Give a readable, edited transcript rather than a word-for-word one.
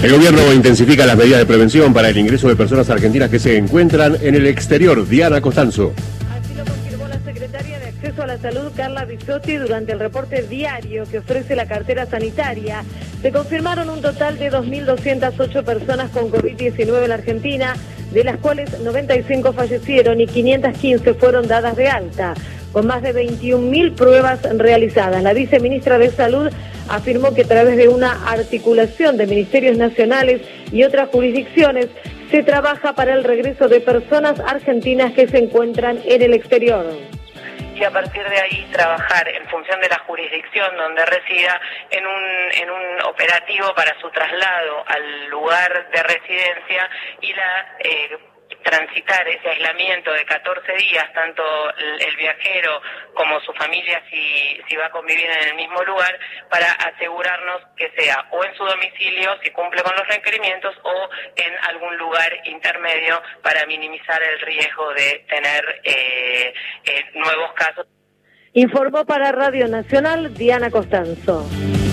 El gobierno intensifica las medidas de prevención para el ingreso de personas argentinas que se encuentran en el exterior. Diana Costanzo. Así lo confirmó la secretaria de Acceso a la Salud, Carla Bisotti, durante el reporte diario que ofrece la cartera sanitaria. Se confirmaron un total de 2.208 personas con COVID-19 en la Argentina, de las cuales 95 fallecieron y 515 fueron dadas de alta, con más de 21.000 pruebas realizadas. La viceministra de Salud afirmó que a través de una articulación de ministerios nacionales y otras jurisdicciones se trabaja para el regreso de personas argentinas que se encuentran en el exterior. Y a partir de ahí trabajar en función de la jurisdicción donde resida en un operativo para su traslado al lugar de residencia y transitar ese aislamiento de 14 días, tanto el viajero como su familia si va a convivir en el mismo lugar, para asegurarnos que sea o en su domicilio si cumple con los requerimientos o en algún lugar intermedio para minimizar el riesgo de tener nuevos casos. Informó para Radio Nacional Diana Costanzo.